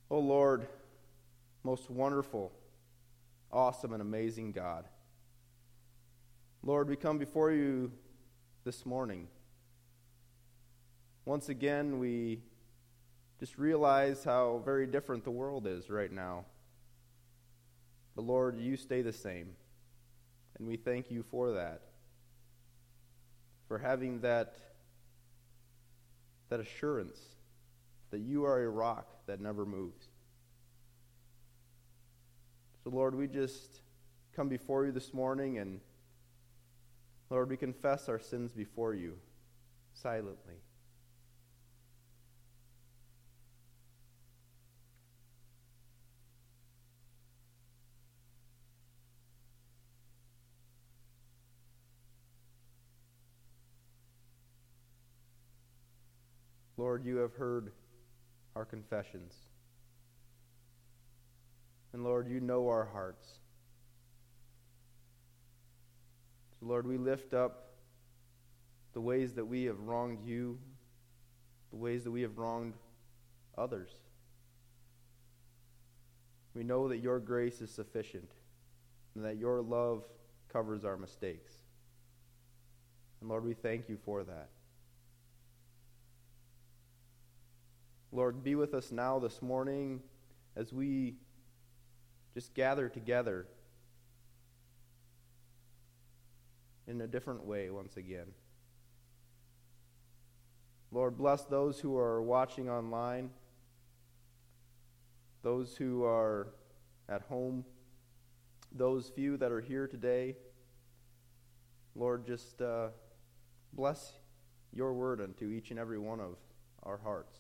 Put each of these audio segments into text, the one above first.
O Lord, most wonderful, awesome, and amazing God. Lord, we come before you this morning. Once again, we just realize how very different the world is right now. But Lord, you stay the same, and we thank you for that, for having that assurance that you are a rock that never moves. So Lord, we just come before you this morning, and Lord, we confess our sins before you silently. Lord, you have heard our confessions. And Lord, you know our hearts. So Lord, we lift up the ways that we have wronged you, the ways that we have wronged others. We know that your grace is sufficient and that your love covers our mistakes. And Lord, we thank you for that. Lord, be with us now this morning as we just gather together in a different way once again. Lord, bless those who are watching online, those who are at home, those few that are here today. Lord, just bless your word unto each and every one of our hearts.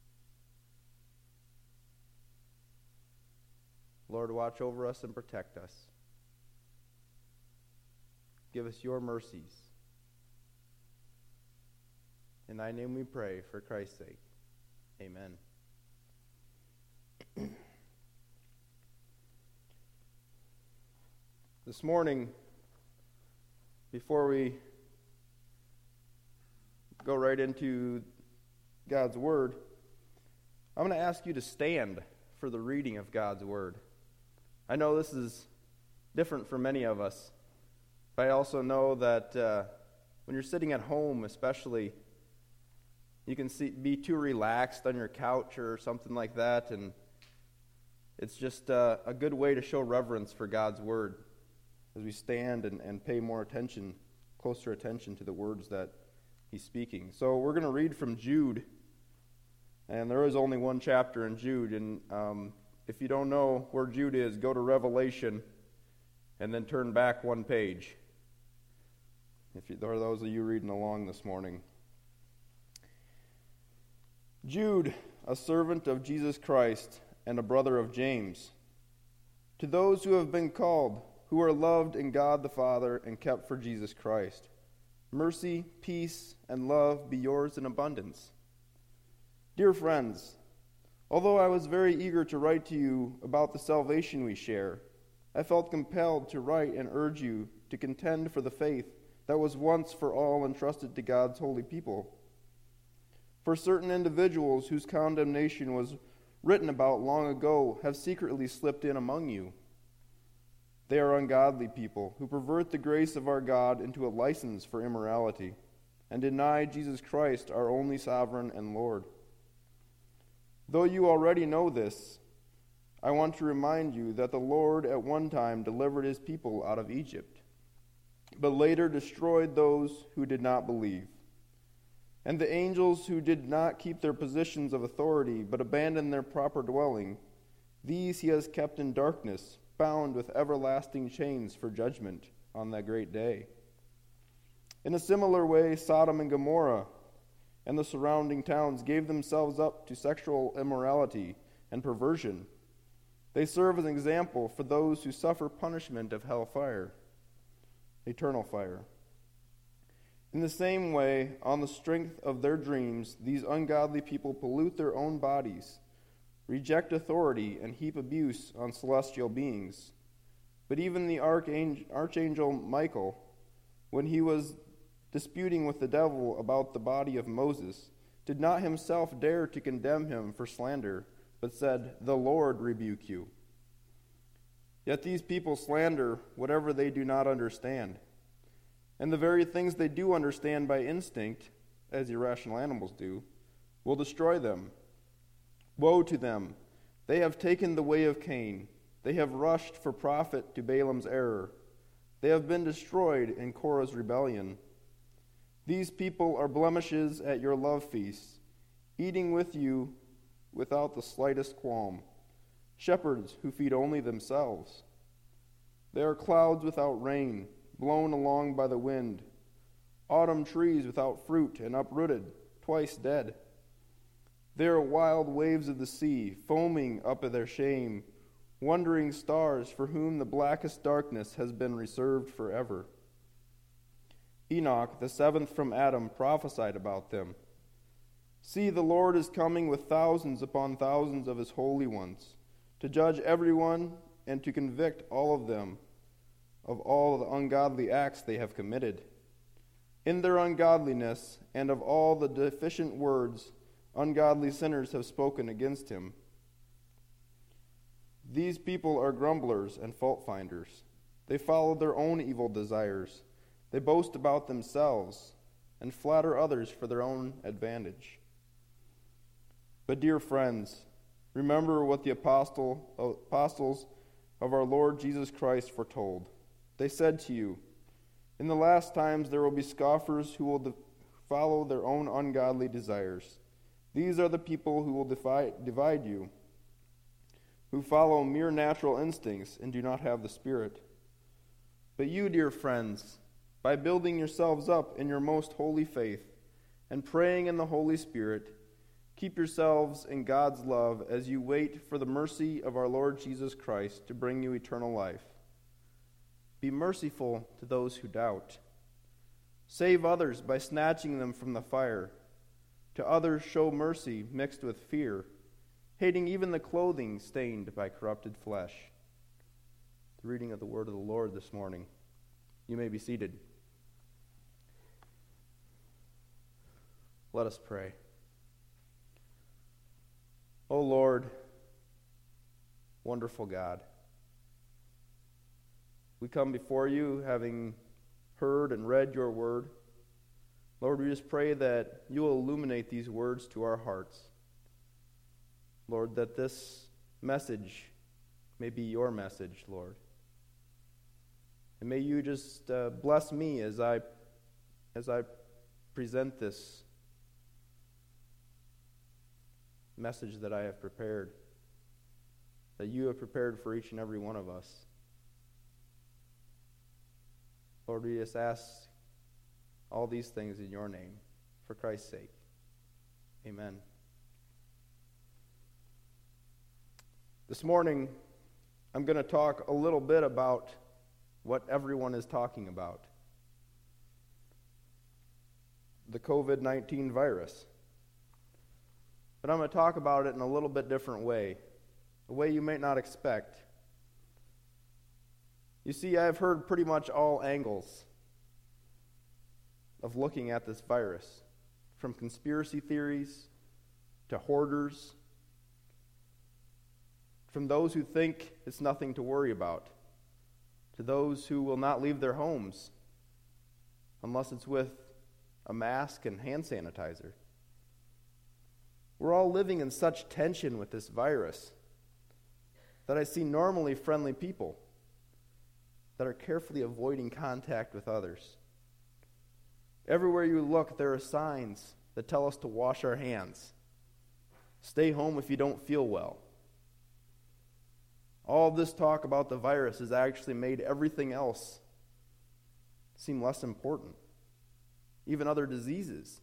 Lord, watch over us and protect us. Give us your mercies. In thy name we pray, for Christ's sake. Amen. This morning, before we go right into God's Word, I'm going to ask you to stand for the reading of God's Word. I know this is different for many of us, but I also know that when you're sitting at home especially, you can be too relaxed on your couch or something like that, and it's just a good way to show reverence for God's Word as we stand and pay more attention, closer attention to the words that He's speaking. So we're going to read from Jude, and there is only one chapter in Jude, and if you don't know where Jude is, go to Revelation and then turn back one page. There are those of you reading along this morning. Jude, a servant of Jesus Christ and a brother of James, to those who have been called, who are loved in God the Father and kept for Jesus Christ, mercy, peace, and love be yours in abundance. Dear friends, although I was very eager to write to you about the salvation we share, I felt compelled to write and urge you to contend for the faith that was once for all entrusted to God's holy people. For certain individuals whose condemnation was written about long ago have secretly slipped in among you. They are ungodly people who pervert the grace of our God into a license for immorality and deny Jesus Christ, our only sovereign and Lord. Though you already know this, I want to remind you that the Lord at one time delivered his people out of Egypt, but later destroyed those who did not believe. And the angels who did not keep their positions of authority, but abandoned their proper dwelling, these he has kept in darkness, bound with everlasting chains for judgment on that great day. In a similar way, Sodom and Gomorrah and the surrounding towns gave themselves up to sexual immorality and perversion. They serve as an example for those who suffer punishment of hellfire, eternal fire. In the same way, on the strength of their dreams, these ungodly people pollute their own bodies, reject authority, and heap abuse on celestial beings. But even the archangel Michael, when he was disputing with the devil about the body of Moses, did not himself dare to condemn him for slander, but said, "The Lord rebuke you." Yet these people slander whatever they do not understand. And the very things they do understand by instinct, as irrational animals do, will destroy them. Woe to them! They have taken the way of Cain. They have rushed for profit to Balaam's error. They have been destroyed in Korah's rebellion. These people are blemishes at your love feasts, eating with you without the slightest qualm, shepherds who feed only themselves. They are clouds without rain, blown along by the wind, autumn trees without fruit and uprooted, twice dead. They are wild waves of the sea, foaming up at their shame, wandering stars for whom the blackest darkness has been reserved forever. Enoch, the seventh from Adam, prophesied about them. See, the Lord is coming with thousands upon thousands of his holy ones, to judge everyone and to convict all of them of all the ungodly acts they have committed. In their ungodliness and of all the deficient words ungodly sinners have spoken against him. These people are grumblers and fault-finders. They follow their own evil desires. They boast about themselves and flatter others for their own advantage. But dear friends, remember what the apostles of our Lord Jesus Christ foretold. They said to you, "In the last times there will be scoffers who will follow their own ungodly desires. These are the people who will divide you, who follow mere natural instincts and do not have the Spirit. But you, dear friends, by building yourselves up in your most holy faith and praying in the Holy Spirit, keep yourselves in God's love as you wait for the mercy of our Lord Jesus Christ to bring you eternal life. Be merciful to those who doubt. Save others by snatching them from the fire. To others show mercy mixed with fear, hating even the clothing stained by corrupted flesh." The reading of the word of the Lord this morning. You may be seated. Let us pray. O Lord, wonderful God, we come before you having heard and read your word. Lord, we just pray that you will illuminate these words to our hearts. Lord, that this message may be your message, Lord. And may you just bless me as I present this message that I have prepared, that you have prepared for each and every one of us. Lord, we just ask all these things in your name, for Christ's sake. Amen. This morning, I'm going to talk a little bit about what everyone is talking about. The COVID-19 virus. But I'm going to talk about it in a little bit different way, a way you might not expect. You see, I've heard pretty much all angles of looking at this virus, from conspiracy theories to hoarders, from those who think it's nothing to worry about, to those who will not leave their homes unless it's with a mask and hand sanitizer. We're all living in such tension with this virus that I see normally friendly people that are carefully avoiding contact with others. Everywhere you look, there are signs that tell us to wash our hands. Stay home if you don't feel well. All this talk about the virus has actually made everything else seem less important. Even other diseases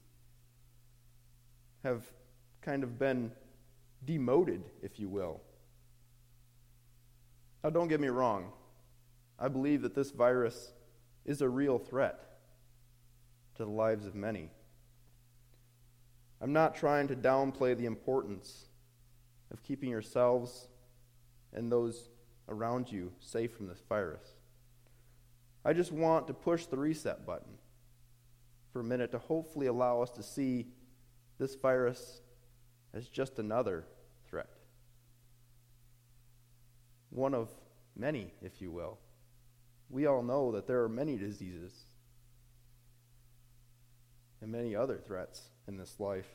have kind of been demoted, if you will. Now, don't get me wrong. I believe that this virus is a real threat to the lives of many. I'm not trying to downplay the importance of keeping yourselves and those around you safe from this virus. I just want to push the reset button for a minute to hopefully allow us to see this virus as just another threat. one of many, if you will. We all know that there are many diseases and many other threats in this life.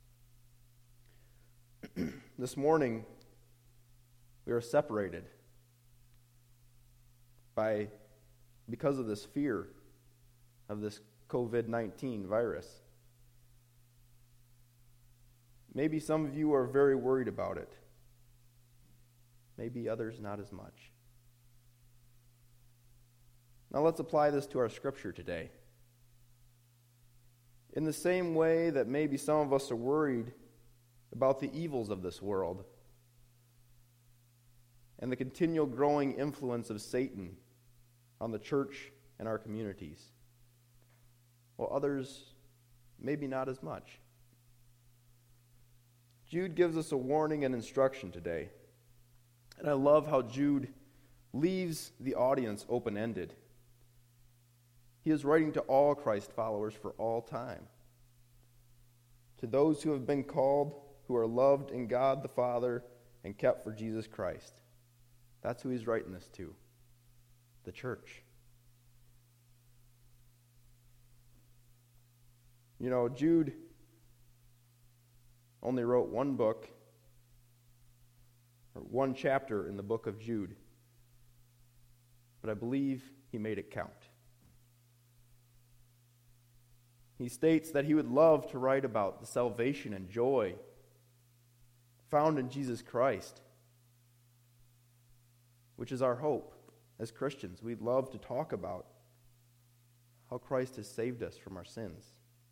This morning, we are separated because of this fear of this COVID-19 virus. Maybe some of you are very worried about it. Maybe others not as much. Now let's apply this to our scripture today. In the same way that maybe some of us are worried about the evils of this world and the continual growing influence of Satan on the church and our communities, while others maybe not as much. Jude gives us a warning and instruction today. And I love how Jude leaves the audience open-ended. He is writing to all Christ followers for all time. To those who have been called, who are loved in God the Father and kept for Jesus Christ. That's who he's writing this to, the church. You know, Jude only wrote one book, or one chapter in the book of Jude, but I believe he made it count. He states that he would love to write about the salvation and joy found in Jesus Christ, which is our hope as Christians. We'd love to talk about how Christ has saved us from our sins.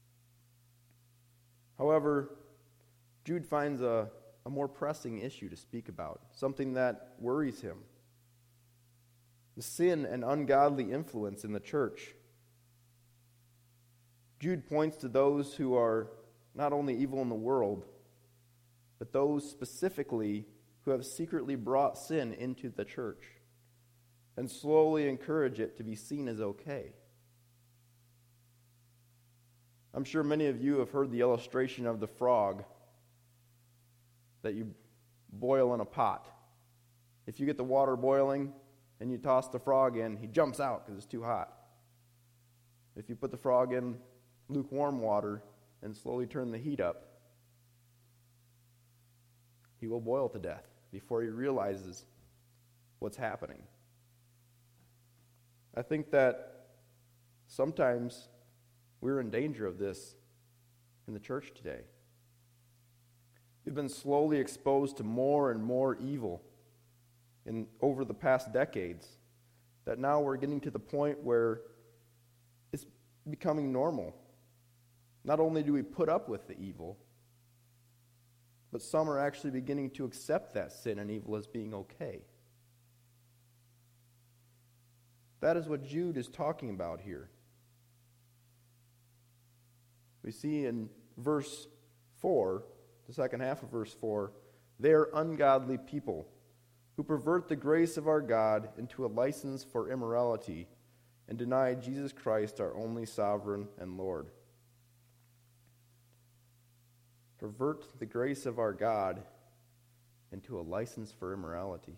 However, Jude finds a more pressing issue to speak about, something that worries him. The sin and ungodly influence in the church. Jude points to those who are not only evil in the world, but those specifically who have secretly brought sin into the church and slowly encourage it to be seen as okay. I'm sure many of you have heard the illustration of the frog that you boil in a pot. If you get the water boiling and you toss the frog in, he jumps out because it's too hot. If you put the frog in lukewarm water and slowly turn the heat up, he will boil to death before he realizes what's happening. I think that sometimes we're in danger of this in the church today. We've been slowly exposed to more and more evil over the past decades, that now we're getting to the point where it's becoming normal. Not only do we put up with the evil, but some are actually beginning to accept that sin and evil as being okay. That is what Jude is talking about here. We see in verse 4, the second half of verse 4, they are ungodly people who pervert the grace of our God into a license for immorality and deny Jesus Christ, our only sovereign and Lord. Pervert the grace of our God into a license for immorality.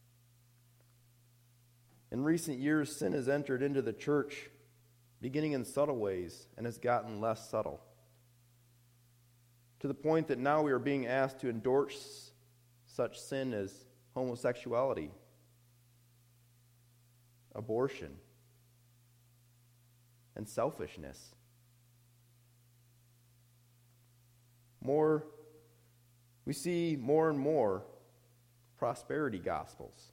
In recent years, sin has entered into the church, beginning in subtle ways, and has gotten less subtle, to the point that now we are being asked to endorse such sin as homosexuality, abortion, and selfishness. We see more and more prosperity gospels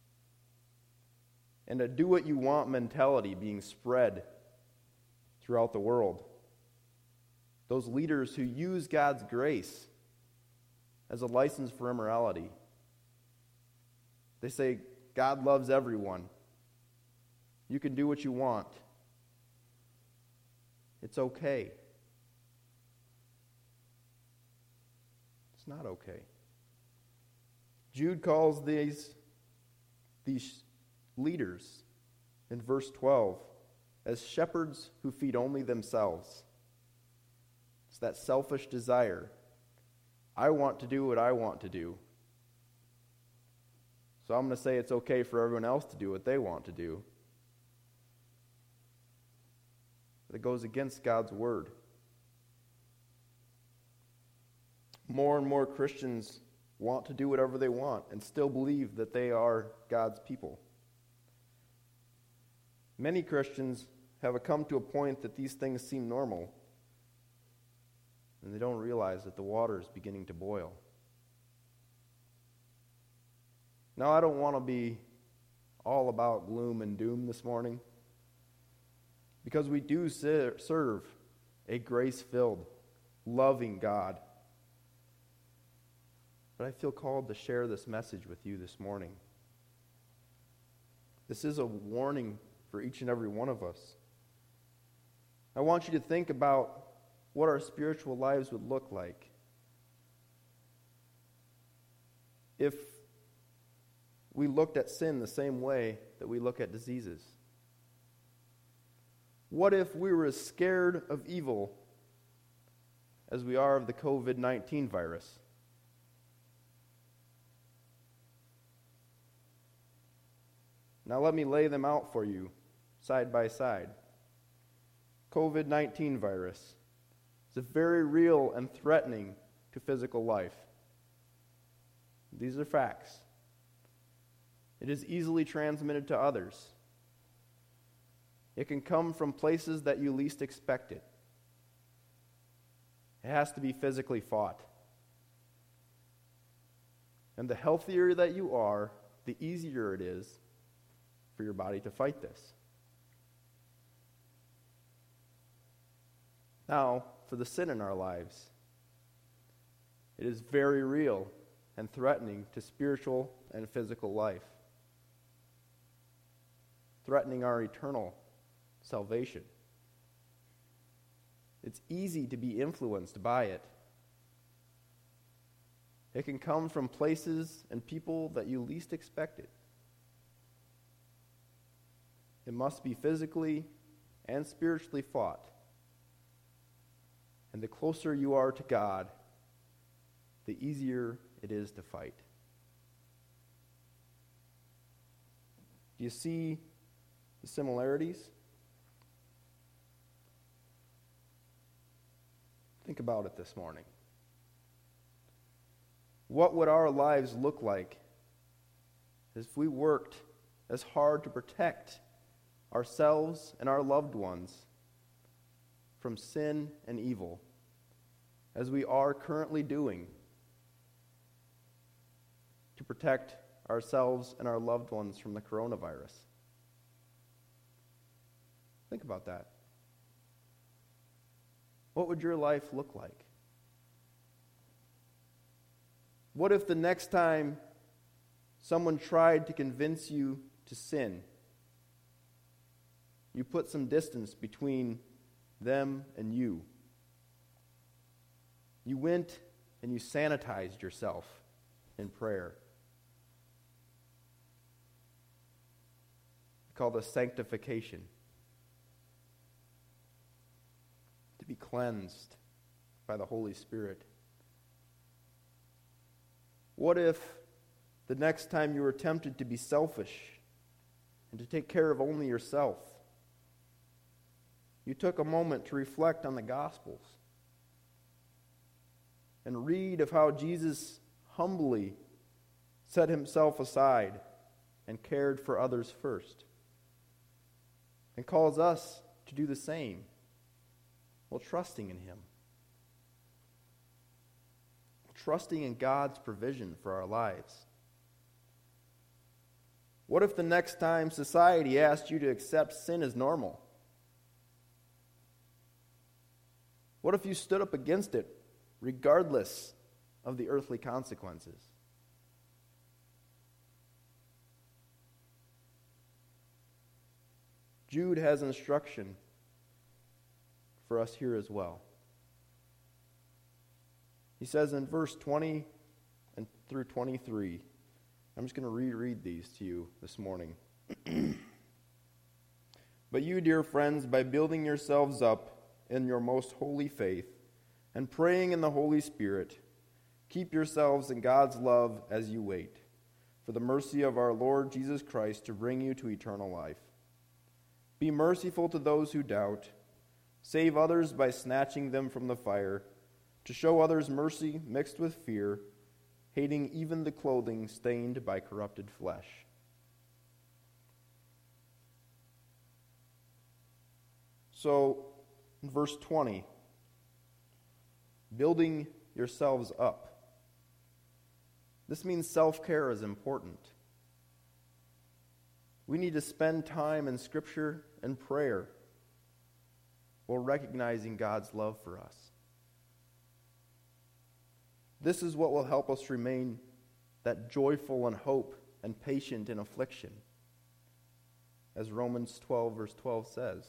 and a do-what-you-want mentality being spread throughout the world. Those leaders who use God's grace as a license for immorality. They say, God loves everyone. You can do what you want. It's okay. It's not okay. Jude calls these leaders in verse 12 as shepherds who feed only themselves. It's that selfish desire. I want to do what I want to do, so so I'm going to say it's okay for everyone else to do what they want to do. It goes against God's word. More and more Christians want to do whatever they want and still believe that they are God's people. Many Christians have come to a point that these things seem normal, and they don't realize that the water is beginning to boil. Now, I don't want to be all about gloom and doom this morning, because we do serve a grace-filled, loving God. But I feel called to share this message with you this morning. This is a warning for each and every one of us. I want you to think about what our spiritual lives would look like if we looked at sin the same way that we look at diseases. What if we were as scared of evil as we are of the COVID-19 virus? Now let me lay them out for you, side by side. COVID-19 virus is very real and threatening to physical life. These are facts. It is easily transmitted to others. It can come from places that you least expect it. It has to be physically fought. And the healthier that you are, the easier it is for your body to fight this. Now, for the sin in our lives, it is very real and threatening to spiritual and physical life, threatening our eternal salvation. It's easy to be influenced by it. It can come from places and people that you least expect it. It must be physically and spiritually fought. And the closer you are to God, the easier it is to fight. Do you see the similarities? Think about it this morning. What would our lives look like if we worked as hard to protect ourselves and our loved ones from sin and evil as we are currently doing to protect ourselves and our loved ones from the coronavirus? Think about that. What would your life look like? What if the next time someone tried to convince you to sin, you put some distance between them and you? You went and you sanitized yourself in prayer. We call this sanctification. To be cleansed by the Holy Spirit. What if the next time you were tempted to be selfish and to take care of only yourself, you took a moment to reflect on the Gospels and read of how Jesus humbly set himself aside and cared for others first, and calls us to do the same while trusting in him, trusting in God's provision for our lives? What if the next time society asked you to accept sin as normal? What if you stood up against it regardless of the earthly consequences? Jude has instruction for us here as well. He says in verse 20 and through 23, I'm just going to reread these to you this morning. But you, dear friends, by building yourselves up in your most holy faith and praying in the Holy Spirit, keep yourselves in God's love as you wait for the mercy of our Lord Jesus Christ to bring you to eternal life. Be merciful to those who doubt. Save others by snatching them from the fire, to show others mercy mixed with fear, hating even the clothing stained by corrupted flesh. So, in verse 20, building yourselves up. This means self-care is important. We need to spend time in Scripture and prayer while recognizing God's love for us. This is what will help us remain that joyful in hope and patient in affliction, as Romans 12, verse 12 says.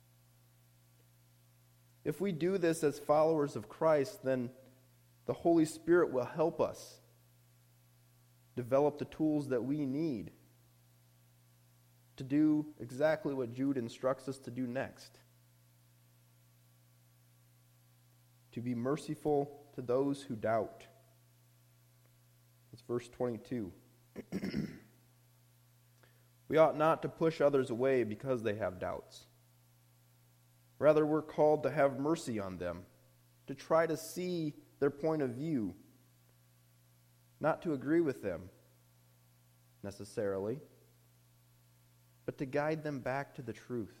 If we do this as followers of Christ, then the Holy Spirit will help us develop the tools that we need to do exactly what Jude instructs us to do next. To be merciful to those who doubt. That's verse 22. We ought not to push others away because they have doubts. Rather, we're called to have mercy on them, to try to see their point of view, not to agree with them necessarily, but to guide them back to the truth.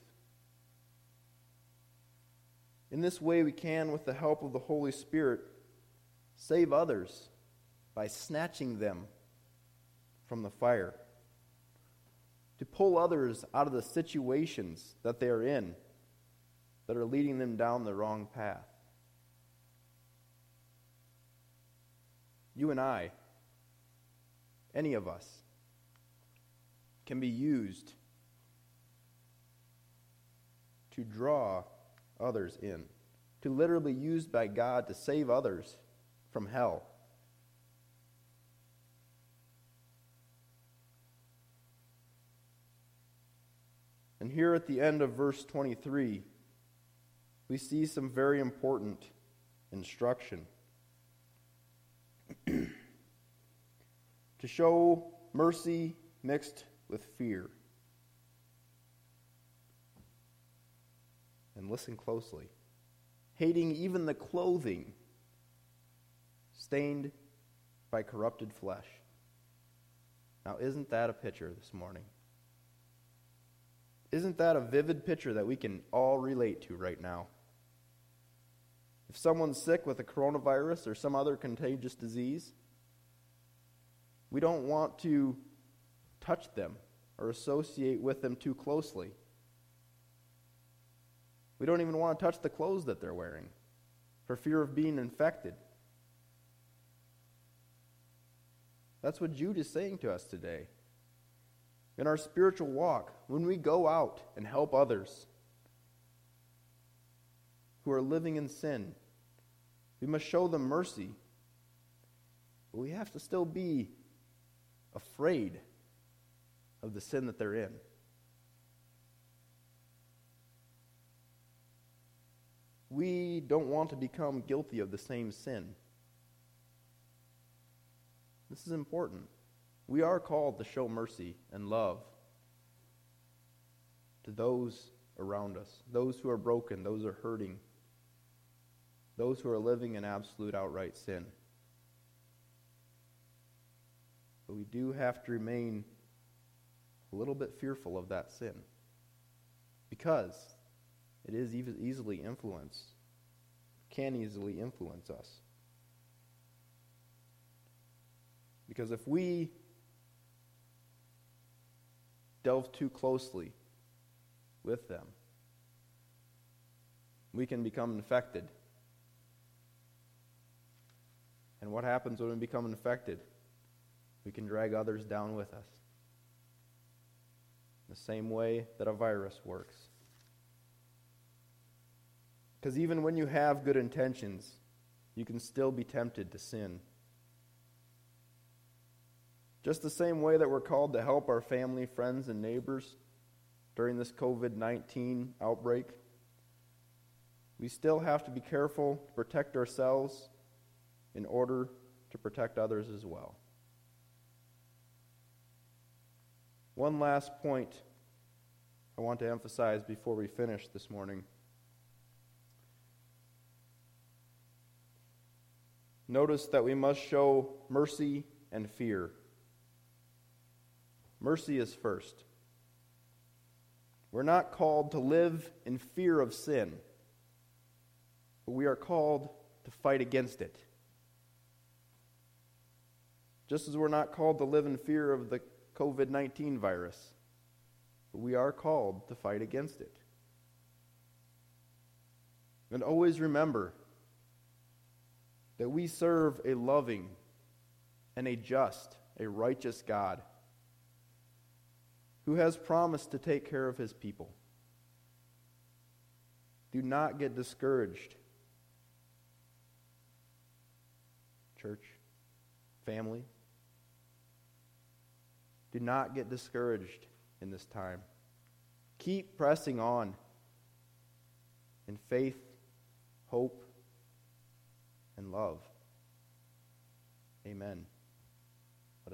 In this way, we can, with the help of the Holy Spirit, save others by snatching them from the fire, to pull others out of the situations that they are in that are leading them down the wrong path. You and I, any of us, can be used to draw others in, to literally used by God to save others from hell. And here at the end of verse 23, we see some very important instruction. To show mercy mixed with fear. And listen closely. Hating even the clothing stained by corrupted flesh. Now, isn't that a picture this morning? Isn't that a vivid picture that we can all relate to right now? If someone's sick with a coronavirus or some other contagious disease, we don't want to touch them or associate with them too closely. We don't even want to touch the clothes that they're wearing for fear of being infected. That's what Jude is saying to us today. In our spiritual walk, when we go out and help others who are living in sin, we must show them mercy. But we have to still be afraid of the sin that they're in. We don't want to become guilty of the same sin. This is important. We are called to show mercy and love to those around us, those who are broken, those who are hurting, those who are living in absolute outright sin. But we do have to remain a little bit fearful of that sin because it is easily influenced, can easily influence us. Because if we delve too closely with them, we can become infected. And what happens when we become infected? We can drag others down with us. The same way that a virus works. Because even when you have good intentions, you can still be tempted to sin. Just the same way that we're called to help our family, friends, and neighbors during this COVID-19 outbreak, we still have to be careful to protect ourselves in order to protect others as well. One last point I want to emphasize before we finish this morning. Notice that we must show mercy and fear. Mercy is first. We're not called to live in fear of sin, but we are called to fight against it. Just as we're not called to live in fear of the COVID-19 virus, but we are called to fight against it. And always remember that we serve a loving and a just, a righteous God who has promised to take care of his people. Do not get discouraged, church, family. Do not get discouraged in this time. Keep pressing on in faith, hope, and love. Amen.